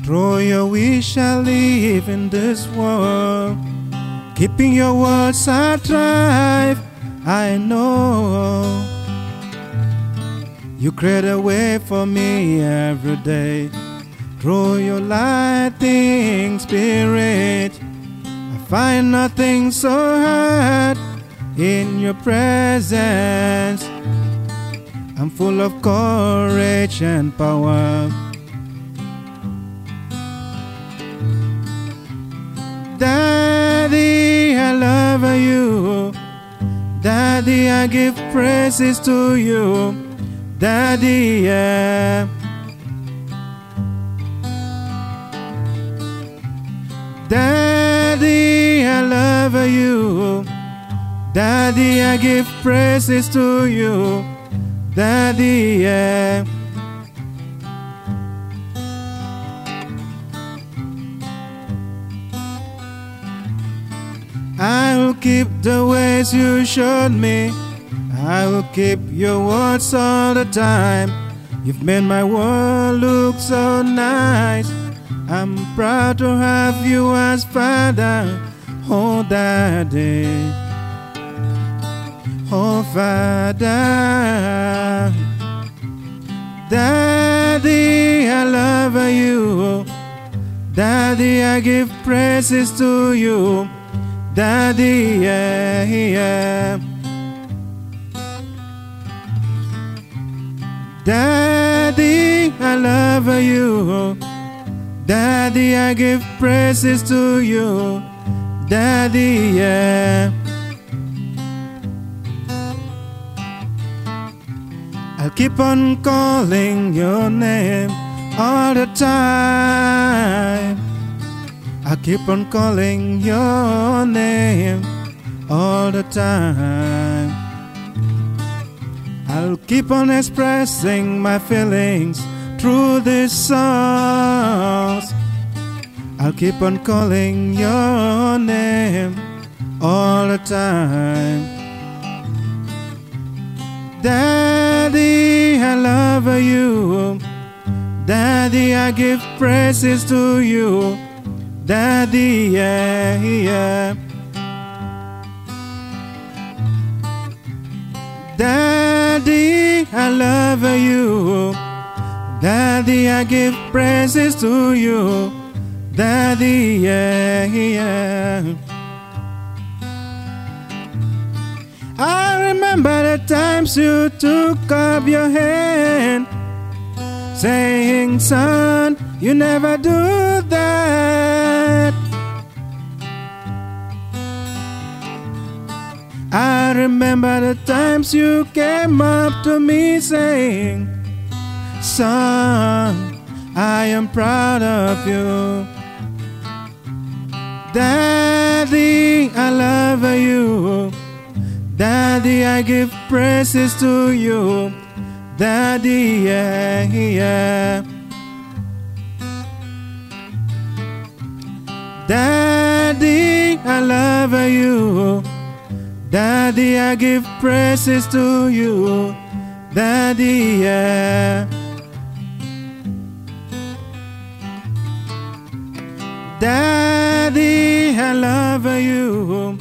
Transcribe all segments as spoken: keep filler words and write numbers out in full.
Through your we shall live in this world. Keeping your words I thrive, I know. You create a way for me every day. Through your lighting spirit, I find nothing so hard in your presence. I'm full of courage and power. Daddy, I love you. Daddy, I give praises to you. Daddy, yeah. Daddy, I love you. Daddy, I give praises to you. Daddy, yeah. I will keep the ways you showed me. I will keep your words all the time. You've made my world look so nice. I'm proud to have you as Father. Oh, Daddy. Oh, Father. Daddy, I love you. Daddy, I give praises to you. Daddy, yeah, yeah. Daddy, I love you. Daddy, I give praises to you. Daddy, yeah. I'll keep on calling your name all the time. I'll keep on calling your name all the time. I'll keep on expressing my feelings through these songs. I'll keep on calling your name all the time. Daddy, I love you. Daddy, I give praises to you. Daddy, yeah, yeah. Daddy, I love you. Daddy, I give praises to you. Daddy, yeah, yeah. I remember the times you took up your hand, saying, son, you never do that. I remember the times you came up to me saying, son, I am proud of you. Daddy, I love you. Daddy, I give praises to you. Daddy, yeah, yeah. Daddy, I love you. Daddy, I give praises to you. Daddy, yeah. Daddy, I love you.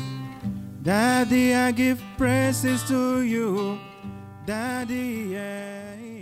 Daddy, I give praises to you. Daddy, yeah.